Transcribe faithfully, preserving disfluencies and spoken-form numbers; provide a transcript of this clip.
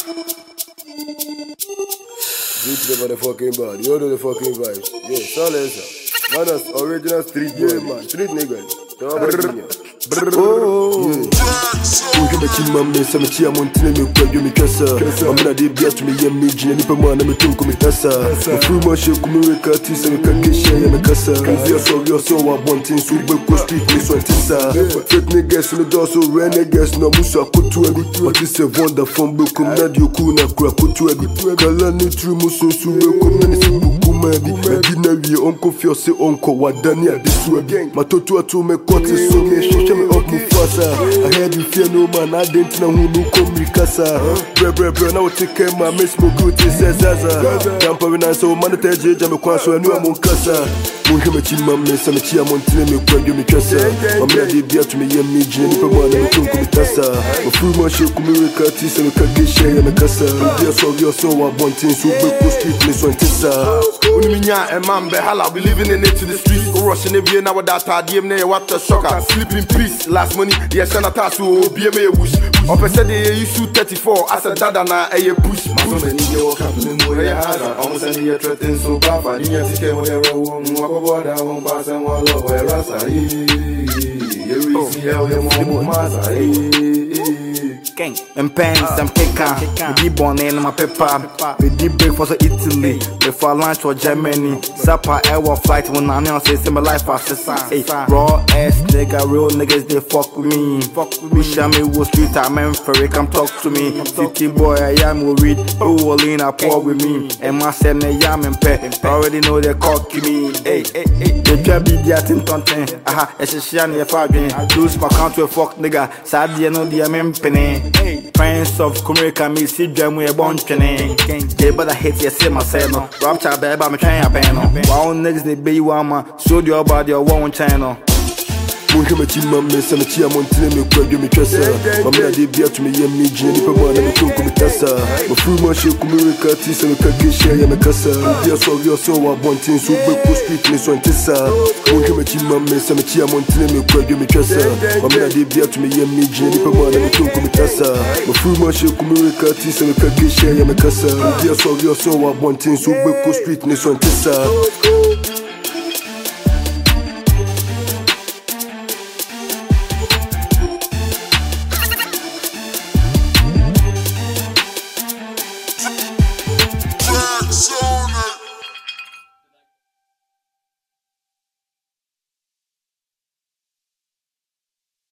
Beat the motherfucking body, you know the fucking vibes. Yeah, silence. Man, that's original street boy, yeah, man. Street nigga. Oh, yeah. Chima mesa mechia montine me kwa yo mikasa. Amina de bia to me yem me jina nipa mwana me tunko mitasa. Free mo she kumweka tisa me kakesha ya mekasa. Via so via so wa bontin so be ko street me so tisa. Fake niggas no do so rare niggas no musa kutu egu. But this a wonder from be kum na di oku na kura kutu egu. Kala ni tru muso so be kum na ni sibu kumadi. Medina wie onko fio se onko wadani abisu egu. Matoto atu me kote so me shisha me up mufasa. I heard you fear no man I didn't know who no come mikasa. Bre bre bre now take care my miss mo good is zaza. Jump when I saw man te je jam kwa so anu amon kasa. Mo heme chima me sa me chia montine me kwa yo mikasa. Amina de bia to me yem me jine ni pa mo na me tunko mitasa. O free mo she kumweka tisa me kakesha ya mekasa. Dia so via so wa bontin so be ko street me so tisa. Uni minya e man be hala we living in it to the streets. Go rushing e be na wa that adiem na what the shocker. Sleep in peace last money yes na tasu be me wush. Up said they used to thirty-four as a dada na a push. My many yo happening more ya hada. Almost any year threatening so bad. And you have to get where I won't walk over that one pass and one love where I you see how your mom was gang and pants and peka. We did born in my pepper. We did breakfast for Italy. Before lunch for Germany. Sapa air flight when I know say similar life as hey, raw ass nigga, real niggas they fuck with me. Fuck with me. Shami Wall Street, I'm in Ferry, come talk to me. City boy, I am worried. Oh, Olina, pour with me. And my son, I am in pet. Already know they cocky me. Hey, hey, hey. They try be the atin tonten. Aha, it's a shani if I been. Lose my count to a fuck nigga. Sad, you know the I'm penny. Friends of Kumrika, me see them with a bunch of name. They better hate you, see my channel. Rapture, baby, I'm trying to panel. Wow, niggas, they be one, show your body your one channel. Mo heme chima me sa me chia montine me kwa yo mikasa. Amina de bia to me yem me jine ni pa mwana me tunko mitasa. O free mo she kumweka tisa me kakesha ya mekasa. Dia so via so wa bontin so be ko street me so tisa. Mo heme chima me sa me chia montine me kwa yo mikasa. Amina de bia to me yem me jine ni pa mwana me tunko mitasa. O free mo she kumweka tisa me kakesha ya mekasa. Dia so via so wa bontin so be ko street me so tisa.